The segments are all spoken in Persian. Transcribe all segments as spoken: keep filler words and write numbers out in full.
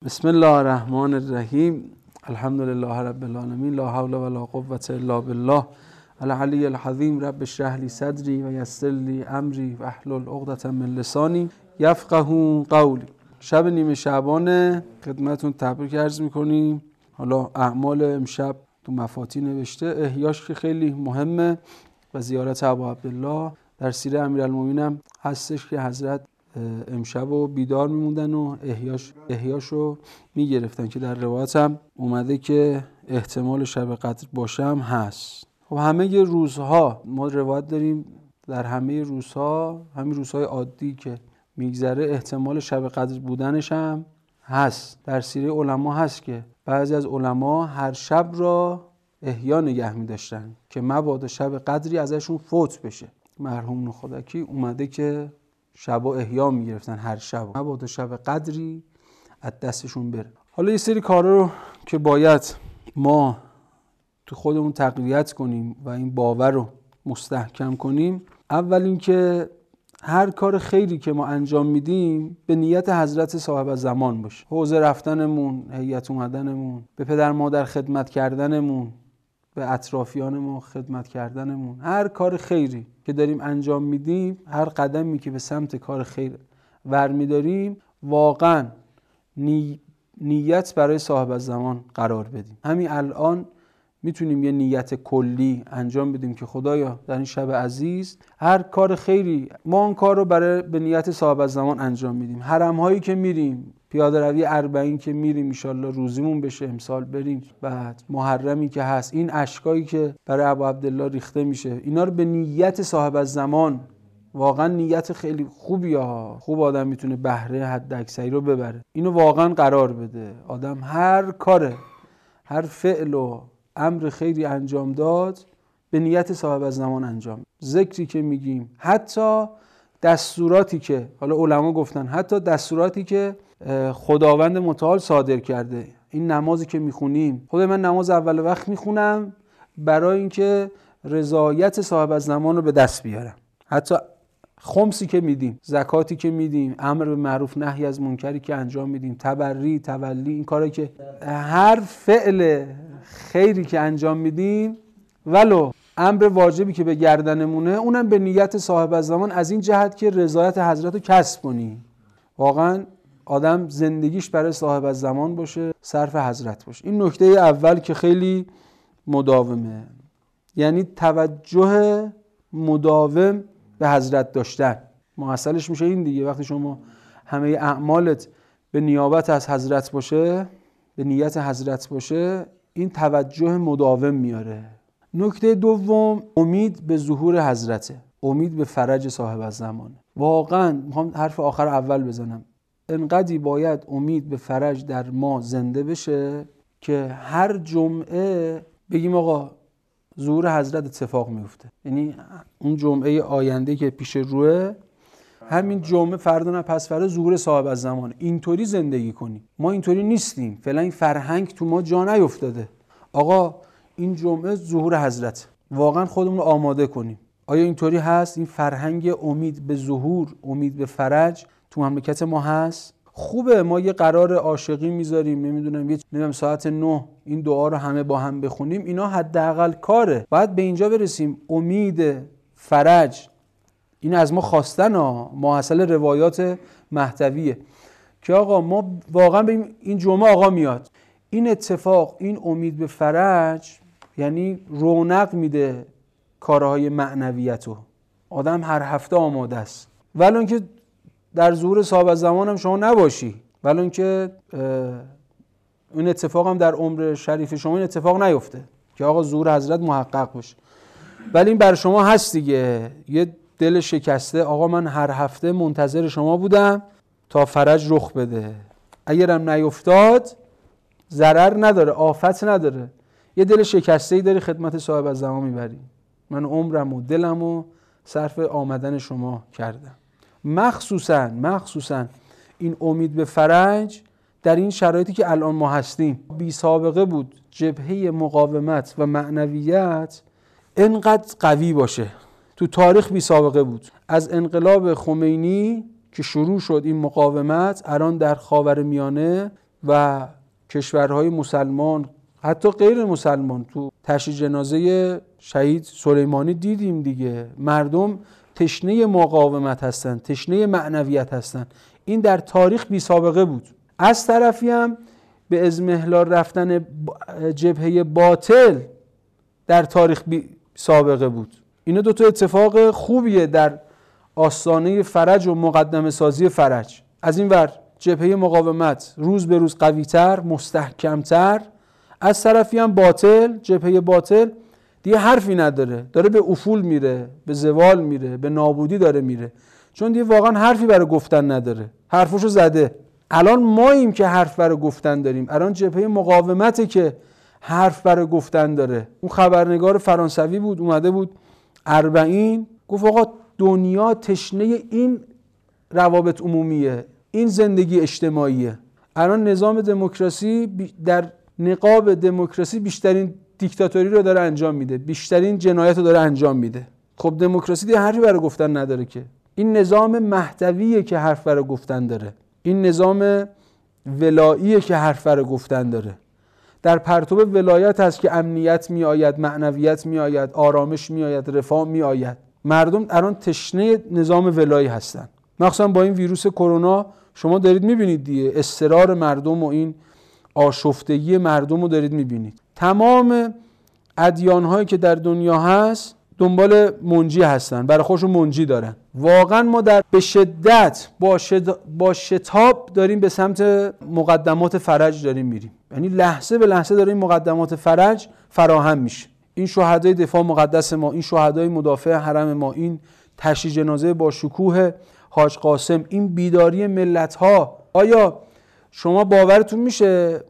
بسم الله الرحمن الرحیم. الحمد لله رب العالمین، لا حول ولا قوة الا بالله العلی العظیم. رب اشرح لی صدری و یسر لی امری واحلل عقدة من لسانی یفقهوا قولی. شب نیمه شعبان خدمتتون تبریک عرض میکنیم. حالا اعمال امشب تو مفاتی نوشته، احیاش که خیلی مهمه و زیارت ابا عبدالله در سیره امیرالمومنین هستش که حضرت امشب و بیدار میموندن و احیاش احیاشو میگرفتن که در روایت هم اومده که احتمال شب قدر باشه هم هست. خب همه روزها ما روایت داریم، در همه روزها، همین روزهای عادی که میگذره احتمال شب قدر بودنش هم هست. در سیره علما هست که بعضی از علما هر شب را احیا نگه می‌داشتن که مبادا شب قدری ازشون فوت بشه. مرحوم نخودکی اومده که شبا احیا میگرفتن هر شب، مبادا شب قدری از دستشون بره. حالا یه سری کارا رو که باید ما تو خودمون تقویت کنیم و این باور رو مستحکم کنیم. اول این که هر کار خیری که ما انجام میدیم به نیت حضرت صاحب زمان باشه. حوض رفتنمون، هیئت اومدنمون، به پدر مادر خدمت کردنمون، به اطرافیانمون خدمت کردنمون، هر کار خیری که داریم انجام میدیم، هر قدمی که به سمت کار خیر ورمیداریم، واقعا نی... نیت برای صاحب زمان قرار بدیم. همین الان میتونیم یه نیت کلی انجام بدیم که خدایا در این شب عزیز هر کار خیری ما اون کار رو برای به نیت صاحب زمان انجام میدیم. حرم هایی که میریم، پیاده روی اربعین که میریم ان شاءالله روزیمون بشه امسال بریم، بعد محرمی که هست، این اشکایی که برای ابو عبدالله ریخته میشه، اینا رو به نیت صاحب زمان، واقعا نیت خیلی خوبیه ها، خوب آدم میتونه بهره حد اکثری رو ببره. اینو واقعا قرار بده. آدم هر کاره، هر فعل و امر خیری انجام داد به نیت صاحب زمان انجام. ذکری که میگیم، حتی دستوراتی که حالا علما گفتن، حتی دستوراتی که خداوند متعال صادر کرده، این نمازی که میخونیم، خود من نماز اول وقت میخونم برای اینکه رضایت صاحب زمان رو به دست بیارم. حتی خمسی که میدیم، زکاتی که میدیم، امر به معروف نهی از منکری که انجام میدیم، تبری، تولی، این کاری که هر فعل خیری که انجام میدیم، ولو امر واجبی که به گردنمونه، اونم به نیت صاحب زمان، از این جهت که رضایت حضرت رو کسب کنی. واقعا آدم زندگیش برای صاحب زمان باشه، صرف حضرت باشه. این نکته اول که خیلی مداومه، یعنی توجه مداوم به حضرت داشتن. محصلش میشه این دیگه، وقتی شما همه اعمالت به نیابت از حضرت باشه، به نیت حضرت باشه، این توجه مداوم میاره. نکته دوم، امید به ظهور حضرته، امید به فرج صاحب زمانه. واقعا میخوام حرف آخر اول بزنم، انقدری باید امید به فرج در ما زنده بشه که هر جمعه بگیم آقا ظهور حضرت اتفاق میفته. یعنی اون جمعه آینده که پیش روه، همین جمعه، فردا نه پس فردا ظهور صاحب زمان. اینطوری زندگی کنی. ما اینطوری نیستیم، فعلا این فرهنگ تو ما جا نیفتاده. آقا این جمعه ظهور حضرت، واقعا خودمون رو آماده کنیم. آیا اینطوری هست؟ این فرهنگ امید به ظهور، امید به فرج تو مملکت ما هست؟ خوبه ما یه قرار عاشقی میذاریم، نمیدونم یه نمیدونم ساعت نه این دعا رو همه با هم بخونیم، اینا حداقل کاره. باید به اینجا برسیم امید فرج این از ما خواستن ها، ما حاصل روایات مهدویه که آقا ما واقعا به این جمعه آقا میاد. این اتفاق، این امید به فرج، یعنی رونق میده کارهای معنویتو. آدم هر هفته آماده است، ولی اینکه در ظهور صاحب زمان هم شما نباشی، ولی اینکه این اتفاق هم در عمر شریف شما این اتفاق نیفته که آقا ظهور حضرت محقق بشه. ولی این بر شما هست دیگه، یه دل شکسته، آقا من هر هفته منتظر شما بودم تا فرج رخ بده، اگرم نیفتاد ضرر نداره، آفت نداره، یه دل شکسته‌ای داری خدمت صاحب زمان میبری. من عمرم و دلم و صرف آمدن شما کردم. مخصوصاً مخصوصاً این امید به فرج در این شرایطی که الان ما هستیم بی سابقه بود. جبهه مقاومت و معنویت انقدر قوی باشه، تو تاریخ بی سابقه بود. از انقلاب خمینی که شروع شد این مقاومت، الان در خاورمیانه و کشورهای مسلمان حتی غیر مسلمان تو تشییع جنازه شهید سلیمانی دیدیم دیگه، مردم تشنه مقاومت هستن، تشنه معنویت هستن. این در تاریخ بی سابقه بود. از طرفی هم به اضمحلال رفتن جبهه باطل در تاریخ بی سابقه بود. اینا دو تا اتفاق خوبیه در آستانه فرج و مقدمه سازی فرج. از این ور جبهه مقاومت روز به روز قوی‌تر، مستحکم‌تر، از طرفی هم باطل، جبهه باطل دیگه حرفی نداره، داره به افول میره، به زوال میره، به نابودی داره میره، چون دیگه واقعا حرفی برای گفتن نداره، حرفشو زده. الان ماییم که حرف برای گفتن داریم، الان جبهه مقاومته که حرف برای گفتن داره. اون خبرنگار فرانسوی بود، اومده بود اربعین، گفت آقا دنیا تشنه این روابط عمومیه، این زندگی اجتماعیه. الان نظام دموکراسی در نقاب دموکراسی بیشترین دیکتاتوری رو داره انجام میده، بیشترین جنایت رو داره انجام میده. خب دموکراسی دیگه حرفی برای گفتن نداره که. این نظام مهدویه که حرف برای گفتن داره، این نظام ولاییه که حرف برای گفتن داره. در پرتو ولایت هست که امنیت می آید، معنویت می آید، آرامش می آید، رفاه می آید. مردم الان تشنه نظام ولایی هستن. مخصوصا با این ویروس کرونا شما دارید میبینید دیگه، اضطرار مردم و این آشفتگی مردم رو دارید میبینید. تمام ادیان‌هایی که در دنیا هست دنبال منجی هستن، برای خودشون منجی دارن. واقعا ما در به شدت با, شد... با شتاب داریم به سمت مقدمات فرج داریم میریم، یعنی لحظه به لحظه داریم مقدمات فرج فراهم میشه. این شهدای دفاع مقدس ما، این شهدای مدافع حرم ما، این تشییع جنازه با شکوه حاج قاسم، این بیداری ملت‌ها. آیا شما باورتون میشه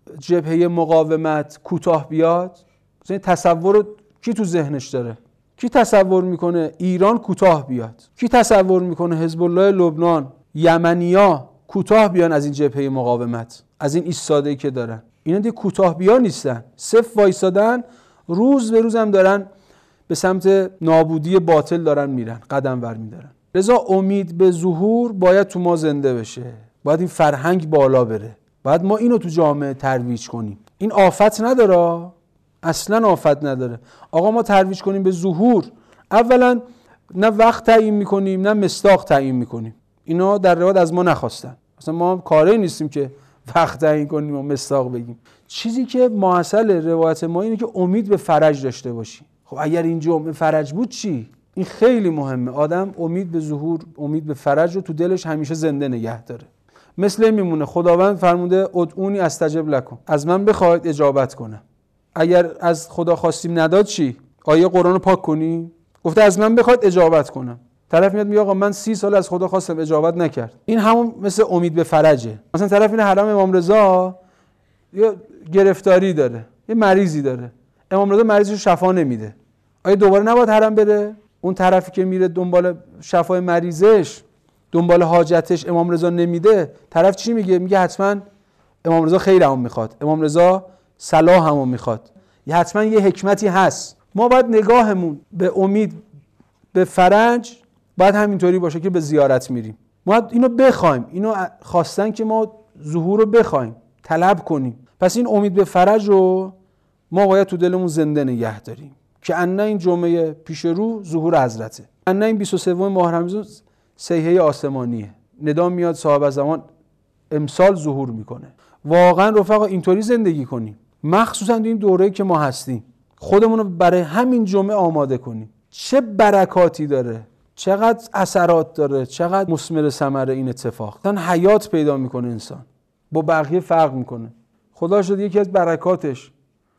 جبهه مقاومت کوتاه بیاد؟ مثلا تصور رو کی تو ذهنش داره؟ کی تصور میکنه ایران کوتاه بیاد؟ کی تصور میکنه حزب الله لبنان، یمنیا کوتاه بیان از این جبهه مقاومت، از این ایستاده‌ای که دارن؟ اینا دیگه کوتاه بیا نیستن، صفر وایسادن، روز به روز هم دارن به سمت نابودی باطل دارن میرن، قدم ور میدارن. لذا امید به ظهور باید تو ما زنده بشه، باید این فرهنگ بالا بره، باید ما اینو تو جامعه ترویج کنیم. این آفت نداره، اصلا آفت نداره. آقا ما ترویج کنیم به ظهور، اولا نه وقت تعیین میکنیم نه مصداق تعیین میکنیم، اینا در روایت از ما نخواستن. مثلا ما کاری نیستیم که وقت تعیین کنیم و مصداق بگیم. چیزی که ماصل روایت ما اینه که امید به فرج داشته باشی. خب اگر این جمعه فرج بود چی؟ این خیلی مهمه. آدم امید به ظهور، امید به فرج رو تو دلش همیشه زنده نگه داره. مثل این میمونه خداوند فرموده ادعونی استجب لکم، از من بخواید اجابت کنم. اگر از خدا خواستیم نداد چی؟ آیه قرآن رو پاک کنی؟ گفته از من بخواید اجابت کنم. طرف میاد میگه آقا من سی سال از خدا خواستم اجابت نکرد. این همون مثل امید به فرجه. مثلا طرف این حرم امام رضا یا گرفتاری داره، یه مریضی داره، امام رضا مریضش رو شفا نمیده. آیا دوباره نباید حرم بره؟ اون طرفی که میره دنبال شفای مریضش، دنبال حاجتش، امام رضا نمیده، طرف چی میگه؟ میگه حتما امام رضا خیرمون میخواد، امام رضا صلاحمون میخواد، یه حتما یه حکمتی هست. ما باید نگاهمون به امید به فرج باید همینطوری باشه که به زیارت میریم. ما اینو بخوایم، اینو خواستن که ما ظهور رو بخوایم، طلب کنیم. پس این امید به فرج رو ما باید تو دلمون زنده نگه داریم که ان این جمعه پیش رو ظهور حضرته، ان این بیست و سوم ماه رمضان صیحه آسمانیه، ندا میاد صاحب زمان امسال ظهور میکنه. واقعا رفقا اینطوری زندگی کنیم، مخصوصا تو این دوره‌ای که ما هستیم، خودمون رو برای همین جمعه آماده کنیم. چه برکاتی داره، چقدر اثرات داره، چقدر مثمر ثمره این اتفاق. مثلا حیات پیدا میکنه انسان، با بقیه فرق میکنه. خدا شد یکی از برکاتش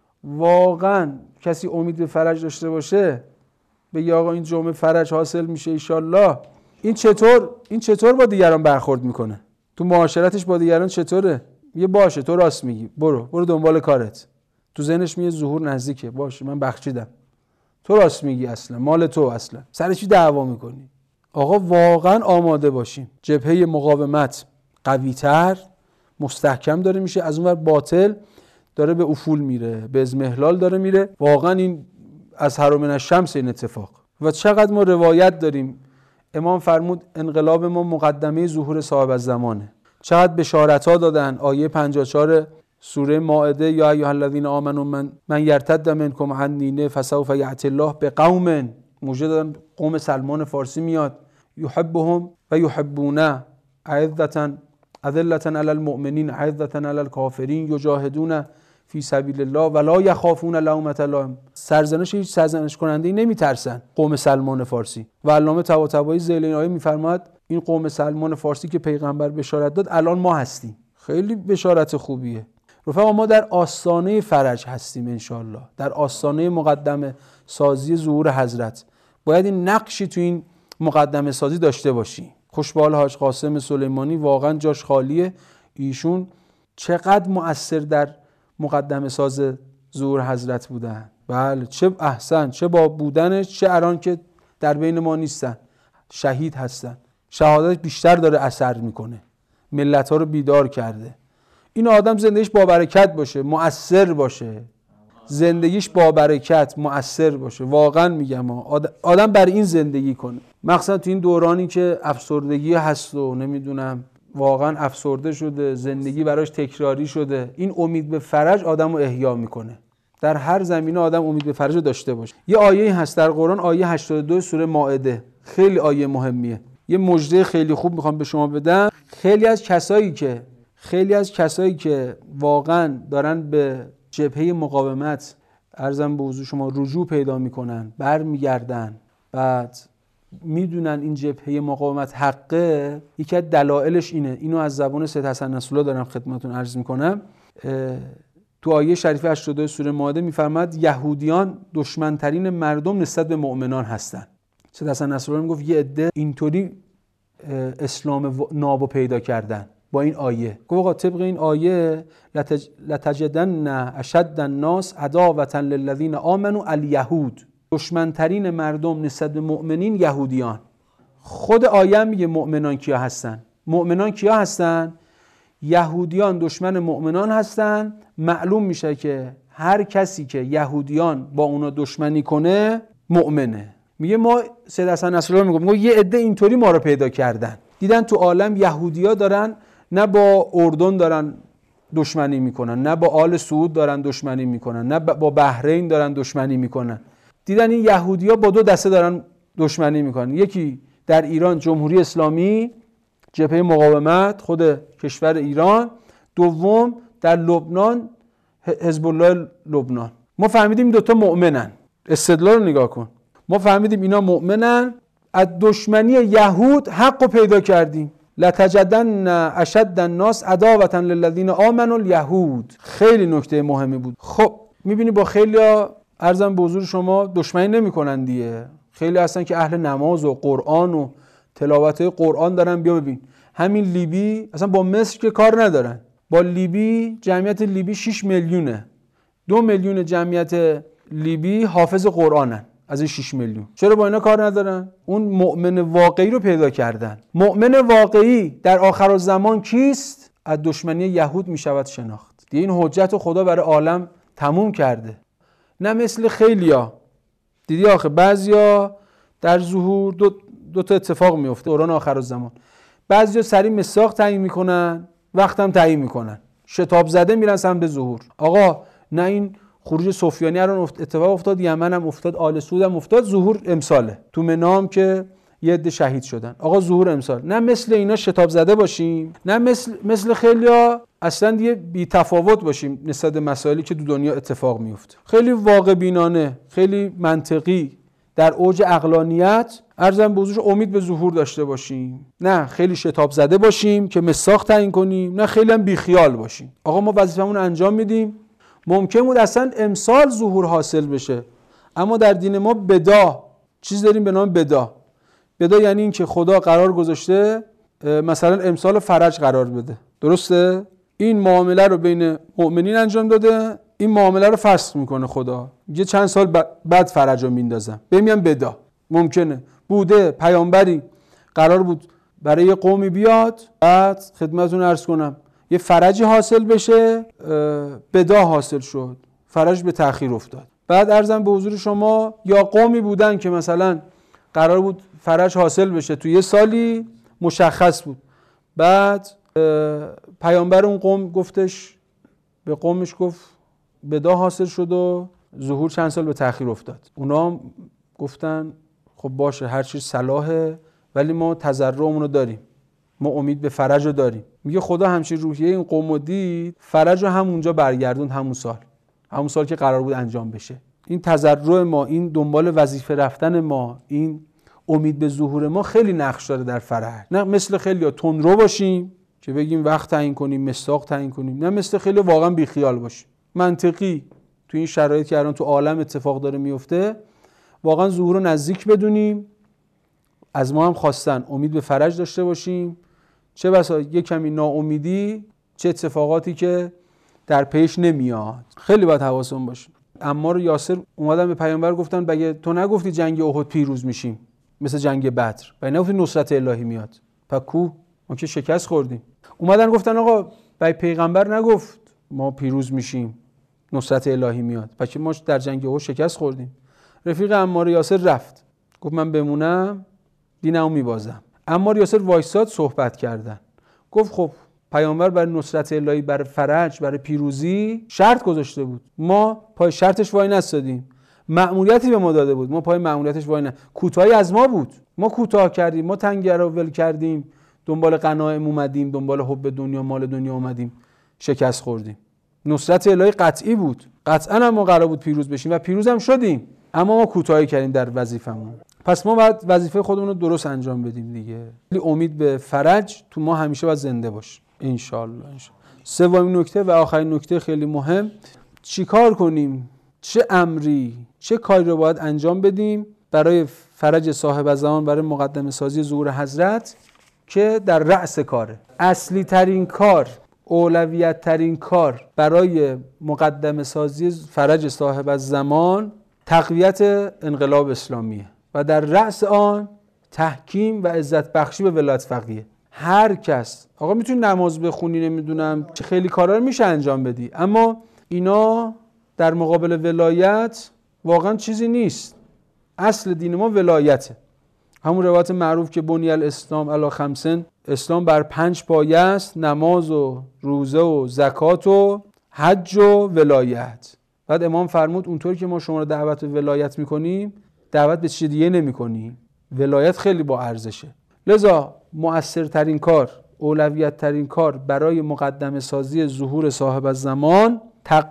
واقعا کسی امید به فرج داشته باشه، بگه آقا این جمعه فرج حاصل میشه انشالله. این چطور این چطور با دیگران برخورد میکنه؟ تو معاشرتش با دیگران چطوره؟ یه باشه تو راست میگی، برو برو دنبال کارت. تو ذهنش میگه ظهور نزدیکه، باشه من بخشیدم، تو راست میگی، اصلا مال تو، اصلا سر چی دعوا میکنی؟ آقا واقعا آماده باشیم. جبهه مقاومت قوی‌تر، مستحکم داره میشه، از اونور باطل داره به افول میره، به اضمحلال داره میره. واقعا این از حرم من الشمس این اتفاق. و چقدر ما روایت داریم، امام فرمود انقلاب ما مقدمه ظهور صاحب الزمانه. چقدر بشارت‌ها دادن. آیه پنجاه و چهار سوره مائده یا ایها الذین آمنوا من من یرتد منکم عن دینه فسوف یأتی الله بقوم، موجه دادن قوم سلمان فارسی میاد، یحبهم و یحبونه، اعزة اذلة علی المؤمنین اعزة علی الکافرین یجاهدون فی سبیل الله ولا یخافون لومة لائم. سرزنش هیچ سرزنش کننده‌ای نمیترسن قوم سلمان فارسی. و علامه طباطبایی ذیل این آیه میفرماد این قوم سلمان فارسی که پیغمبر بشارت داد الان ما هستیم. خیلی بشارت خوبیه. رفقا ما در آستانه فرج هستیم انشالله، در آستانه مقدمه سازی ظهور حضرت. باید این نقشی تو این مقدمه سازی داشته باشی. خوشبال حاج قاسم سلیمانی واقعا جاش خالیه. ایشون چقدر مؤثر در مقدمه ساز ظهور حضرت بودن. بله چه احسن، چه با بودنش، چه الان که در بین ما نیستن، شهید هستن. شهادت بیشتر داره اثر میکنه، ملت ها رو بیدار کرده. این آدم زندگیش با برکت باشه، مؤثر باشه، زندگیش با برکت مؤثر باشه. واقعا میگم آدم بر این زندگی کنه، مخصوصا تو این دورانی که افسردگی هست و نمیدونم واقعا افسرده شده، زندگی براش تکراری شده. این امید به فرج آدمو احیا میکنه. در هر زمینه آدم امید به فرج داشته باشه. یه آیه هست در قرآن، آیه هشتاد و دو سوره مائده، خیلی آیه مهمیه. یه مژده خیلی خوب میخوام به شما بدم. خیلی از کسایی که خیلی از کسایی که واقعا دارن به جبهه مقاومت عرضم به حضور شما رجوع پیدا میکنن، برمیگردن، بعد میدونن این جبهه مقاومت حقه، یکی از دلایلش اینه. اینو از زبان سید حسن نصرالله دارم خدمتتون عرض میکنم. تو آیه شریفه هشتاد و دو سوره مائده میفرماد یهودیان دشمنترین مردم نسبت به مؤمنان هستن. سید حسن نصرالله میگفت یه عده اینطوری اسلام نابو پیدا کردن با این آیه. گفت آقا طبق این آیه لتج... لتجدن اشد الناس عداوة للذین آمنوا الیهود، دشمنترین مردم نسبت به مؤمنین یهودیان. خود آیه میگه مؤمنان کیا هستن؟ مؤمنان کیا هستن؟ یهودیان دشمن مؤمنان هستن. معلوم میشه که هر کسی که یهودیان با اونا دشمنی کنه مؤمنه. میگه ما سید حسن نصرالله میگه میگه یه عده اینطوری ما رو پیدا کردن، دیدن تو عالم یهودیا دارن نه با اردن دارن دشمنی میکنن، نه با آل سعود دارن دشمنی میکنن، نه با بحرین دارن دشمنی میکنن. دیدن این یهودیا با دو دسته دارن دشمنی میکنن. یکی در ایران جمهوری اسلامی، جبهه مقاومت خود کشور ایران. دوم در لبنان حزب الله لبنان. ما فهمیدیم این دوتا مؤمنن. استدلال رو نگاه کن. ما فهمیدیم اینا مؤمنن، از دشمنی یهود حق رو پیدا کردیم. لتجدن اشد الناس عداوة للذین آمنوا الیهود. خیلی نکته مهمی بود. خب میبینی با خیلی ها عرضم به حضور شما دشمنی نمی کنن دیگه. خیلی هستن که اهل نماز و قرآن و تلاوت قرآن دارن. بیا ببین همین لیبی اصلا با مصر که کار ندارن. با لیبی جمعیت لیبی شش میلیونه. دو میلیون جمعیت لیبی حافظ قرآنن از این شش میلیون. چرا با اینا کار ندارن؟ اون مؤمن واقعی رو پیدا کردن. مؤمن واقعی در آخر الزمان کیست؟ از دشمنی یهود میشود شناخت. دیگه این حجت خدا برای عالم تموم کرده. نه مثل خیلیا. دیدی آخه بعضیا در ظهور دو, دو تا اتفاق میفته دوران آخر الزمان. بعضیا سری مساق تعیین میکنن، وقتم تعیین میکنن، شتاب زده میرن سمت ظهور. آقا نه این خروج سفیانی الان اتفاق افتاد، یمن هم افتاد، آل سعود هم افتاد، ظهور امساله. تو منام که یه عده شهید شدن، آقا ظهور امسال. نه مثل اینا شتاب زده باشیم، نه مثل مثل خیلیا اصلا دیگه بی تفاوت باشیم نسبت به مسائلی که تو دنیا اتفاق میفته. خیلی واقع بینانه، خیلی منطقی، در اوج عقلانیت عرضم به حضور امید به ظهور داشته باشیم. نه خیلی شتاب زده باشیم که مساق تعیین کنیم، نه خیلی هم بی خیال باشیم. آقا ما وظیفمون رو انجام میدیم. ممکن بود اصلا امسال ظهور حاصل بشه، اما در دین ما بدا چیز داریم به نام بدا. بدا یعنی این که خدا قرار گذاشته مثلا امسال فرج قرار بده. درسته؟ این معامله رو بین مؤمنین انجام داده، این معامله رو فسخ میکنه خدا. یه چند سال بعد فرج رو میندازم. بهم بدا. ممکنه بوده پیامبری قرار بود برای یه قومی بیاد، بعد خدمتتون عرض کنم یه فرجی حاصل بشه، بدا حاصل شد، فرج به تأخیر افتاد. بعد عرضم به حضور شما یا قومی بودن که مثلا قرار بود فرج حاصل بشه تو یه سالی مشخص بود، بعد پیامبر اون قوم گفتش، به قومش گفت بدا حاصل شد و ظهور چند سال به تأخیر افتاد. اونا گفتن خب باشه هر چیز صلاحه، ولی ما تضرعمون رو داریم، ما امید به فرج رو داریم. میگه خدا همچین روحیه این قوم رو دید، فرج رو همونجا برگردوند، همون سال همون سال که قرار بود انجام بشه. این تضرع ما، این دنبال وظیفه رفتن ما، این امید به ظهور ما خیلی نقش داره در فرج. نه مثل خیلی‌ها تندرو باشیم که بگیم وقت تعیین کنیم، مصداق تعیین کنیم، نه مثل خیلی واقعا بیخیال باشیم، منطقی تو این شرایط که الان تو عالم اتفاق داره میفته واقعا ظهور رو نزدیک بدونیم. از ما هم خواستن امید به فرج داشته باشیم، چه بسا یک کمی ناامیدی، چه اتفاقاتی که در پیش نمیاد. خیلی باید حواسمون باشه. عمار و یاسر اومدن به پیامبر گفتن بگه تو نگفتی جنگ احد پیروز میشیم مثل جنگ بدر، بگه نگفتی نصرت الهی میاد، پس کو ما که شکست خوردیم. اومدن گفتن آقا بگه پیغمبر نگفت ما پیروز میشیم نصرت الهی میاد، پس ما در جنگ احد شکست خوردیم. رفیق عمار و یاسر رفت گفت من بمونم دینمو میبازم. عمار و یاسر وایساد صحبت کردن. گفت خب پیامبر برای نصرت الهی، برای فرج، برای پیروزی شرط گذاشته بود، ما پای شرطش وای نستادیم. مأموریتی به ما داده بود، ما پای مأموریتش وای نه. کوتاهی از ما بود، ما کوتاه کردیم، ما تنگه رو ول کردیم، دنبال غنایم اومدیم، دنبال حب دنیا مال دنیا اومدیم، شکست خوردیم. نصرت الهی قطعی بود، قطعا هم ما قرار بود پیروز بشیم و پیروز هم شدیم، اما ما کوتاهی کردیم در وظیفمون. پس ما باید وظیفه خودمون رو درست انجام بدیم دیگه. امید به فرج تو ما همیشه باید زنده باشه ان شاء الله. سومین نکته و آخرین نکته خیلی مهم، چیکار کنیم، چه امری چه کاری رو باید انجام بدیم برای فرج صاحب زمان، برای مقدمه سازی ظهور حضرت که در رأس کاره. اصلی ترین کار، اولویت ترین کار برای مقدمه سازی فرج صاحب زمان تقویت انقلاب اسلامیه و در رأس آن تحکیم و عزت بخشی به ولایت فقیه. هر کس آقا میتونی نماز بخونی، نمیدونم خیلی کارا رو میشه انجام بدی، اما اینا در مقابل ولایت واقعا چیزی نیست. اصل دین ما ولایته. همون روایت معروف که بنی الاسلام علی خمسن، اسلام بر پنج پایه است، نماز و روزه و زکات و حج و ولایت. بعد امام فرمود اونطور که ما شما رو دعوت به ولایت میکنیم دعوت به چیز دیگه نمیکنیم. ولایت خیلی با ارزشه. لذا مؤثرترین کار، اولویت ترین کار برای مقدمه سازی ظهور صاحب الزمان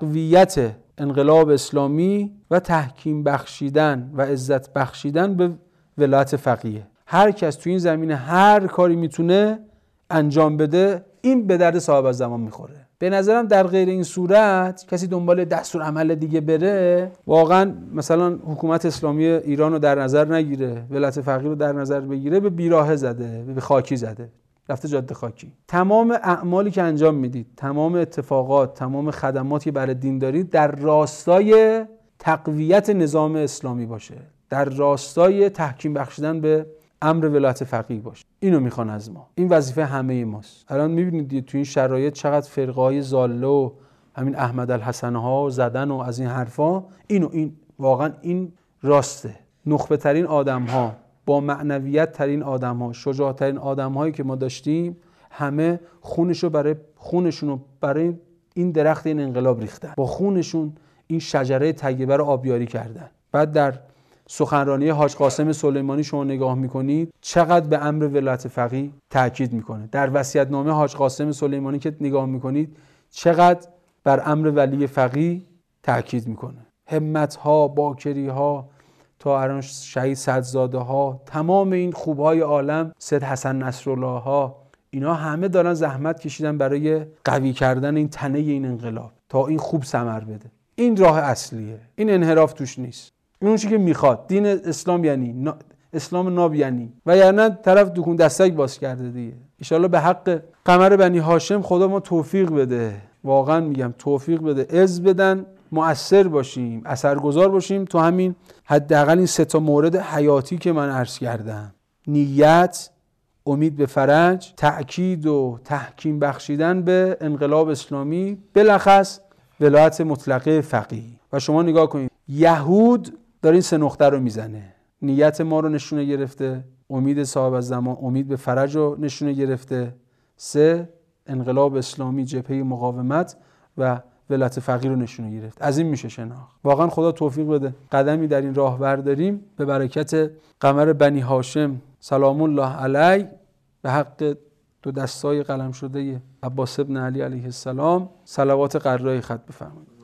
تقویت انقلاب اسلامی و تحکیم بخشیدن و عزت بخشیدن به ولایت فقیه. هر کس تو این زمینه هر کاری میتونه انجام بده، این به درد صاحب الزمان میخوره. به نظرم در غیر این صورت کسی دنبال دستور عمل دیگه بره، واقعا مثلا حکومت اسلامی ایران رو در نظر نگیره، ولایت فقیه رو در نظر بگیره، به بیراهه زده، به خاکی زده، رفته جاده خاکی. تمام اعمالی که انجام میدید، تمام اتفاقات، تمام خدماتی که برای دین دارید در راستای تقویت نظام اسلامی باشه، در راستای تحکیم بخشیدن به امر ولایت فقیه باشه. اینو میخوان از ما. این وظیفه همه ماست. الان میبینید تو این شرایط چقدر فرقه‌های ضاله و همین احمد الحسن ها و زدن و از این حرفا، اینو این واقعا این راسته. نخبه ترین آدم ها، با معنویت ترین آدم ها، شجاع ترین آدم هایی که ما داشتیم، همه خونشو برای خونشونو برای این درخت این انقلاب ریختن. با خونشون این شجره طیبه رو آبیاری کردن. بعد در سخنرانی حاج قاسم سلیمانی شما نگاه میکنید چقدر به امر ولایت فقیه تاکید میکنه. در وصیت‌نامه حاج قاسم سلیمانی که نگاه میکنید چقدر بر امر ولی فقیه تاکید میکنه. همت‌ها، باکری‌ها، تا الان شهید صدزاده ها، تمام این خوبهای عالم، سید حسن نصرالله ها، اینا همه دارن زحمت کشیدن برای قوی کردن این تنه این انقلاب تا این خوب ثمر بده. این راه اصلیه. این انحراف توش نیست. این اون چیزی که میخواد. دین اسلام یعنی نا... اسلام ناب یعنی و یعنی طرف دکون دستک باز کرده دیگه. ان شاءالله به حق قمر بنی هاشم خدا ما توفیق بده. واقعا میگم توفیق بده. عز بدن، مؤثر باشیم، اثرگذار باشیم تو همین حداقل این سه تا مورد حیاتی که من عرض کردم. نیت، امید به فرج، تأکید و تحکیم بخشیدن به انقلاب اسلامی، بلخص ولایت مطلقه فقیه. و شما نگاه کنید یهود داره این سه نقطه رو میزنه. نیت ما رو نشونه گرفته، امید صاحب الزمان، امید به فرج رو نشونه گرفته. سه، انقلاب اسلامی، جبهه مقاومت و ولایت فقیه رو نشونه گرفت. از این میشه شناخت. واقعا خدا توفیق بده قدمی در این راه برداریم به برکت قمر بنی هاشم سلام الله علیه، به حق دو دستای قلم شده عباس ابن علی علیه السلام. صلوات قرای خط بفرمایید.